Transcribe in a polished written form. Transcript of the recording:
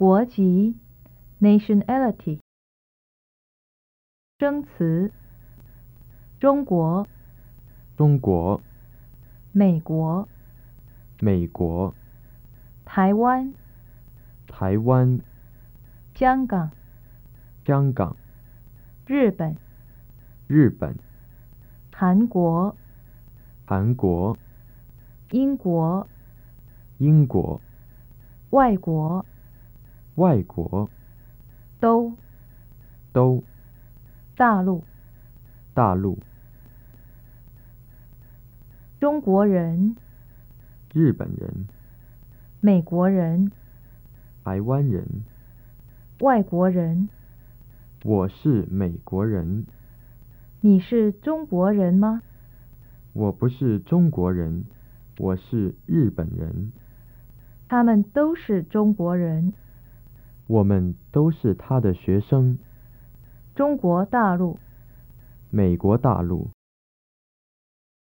国籍 nationality。生词：中国、 中国、 美国、 美国、 台湾、 台湾、 香港、 香港、 日本、 日本、 韩国、 韩国、 英国、 英国、 外国外国、 都、大陆、 大陆、 中国人、 日本人、 美国人、 台湾人。 外国人。 我是美国人。 你是中国人吗？ 我不是中国人，我是日本人。 他们都是中国人。 我们都是他的学生。 中国大陆。 美国大陆。